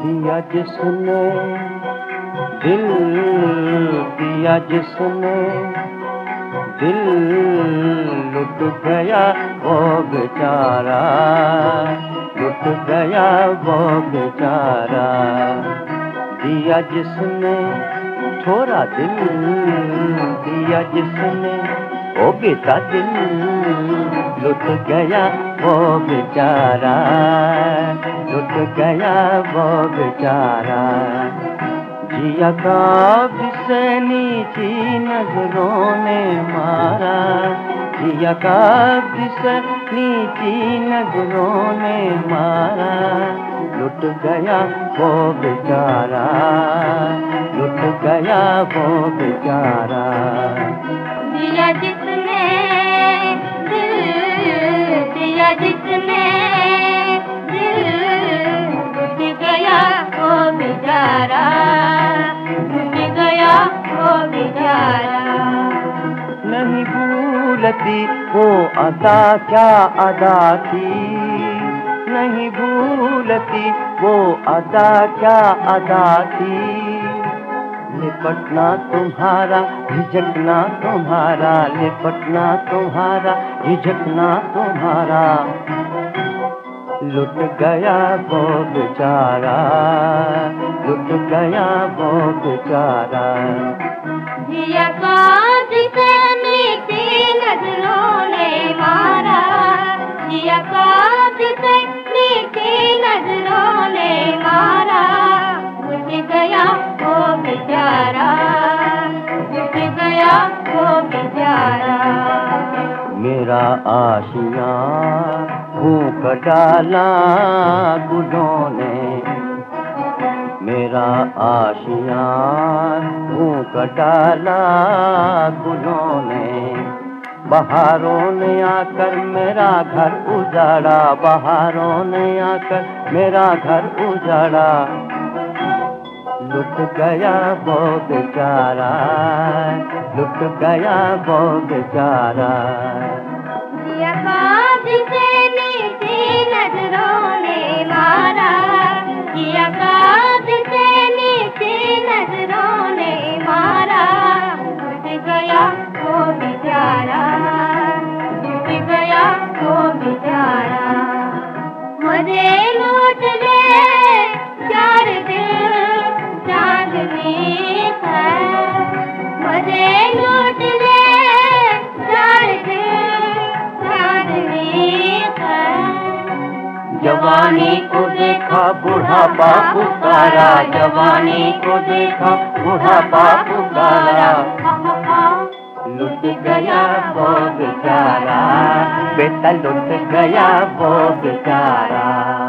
दिया जिसने दिल, दिया जिसने दिल, लुट गया वो बेचारा, लुट गया वो बेचारा। दिया जिसने थोड़ा दिल, दिया जिसने ओ बेटा दिल, लुट गया वो बेचारा, लुट गया वो बेचारा। जिया का जिसे नीची नजरों ने मारा, जिया का जिसे नीची नजरों ने मारा, लुट गया वो बेचारा, लुट गया वो बेचारा। दिया जिसने दिल, दिया जिसने दिल, लुट गया वो बेचारा, लुट गया वो बेचारा। नहीं भूलती वो अदा क्या अदा थी, नहीं भूलती वो अदा क्या अदा थी। लिपटना तुम्हारा झिझकना तुम्हारा, लिपटना तुम्हारा झिझकना तुम्हारा, लुट गया वो बेचारा, लुट गया वो बेचारा। जिया का जिसे नीची नजरों ने मारा, जिया का जिसे नीची नजरों ने मारा, लुट गया वो बेचारा, लुट गया वो बेचारा। मेरा आशियाँ फूंक डाला गुलों ने, मेरा आशियाँ फूंक डाला गुलों ने। बहारों ने आकर मेरा घर उजाड़ा, बहारों ने आकर मेरा घर उजाड़ा, लुट गया वो बेचारा, लुट गया वो बेचारा। जिया का जिसे नीची नजरों ने मारा, जिया का जिसे नीची नजरों ने मारा, लुट गया वो बेचारा, लुट गया वो बेचारा। मुझे लूट ले चार दिल चांदनी है, मुझे लूट ले चार दिल चांदनी है। जवानी को देखा बुढ़ापा पुकारा, जवानी को देखा बुढ़ापा पुकारा, लुट गया वो बेचारा, बेटा लुट गया वो बेचारा।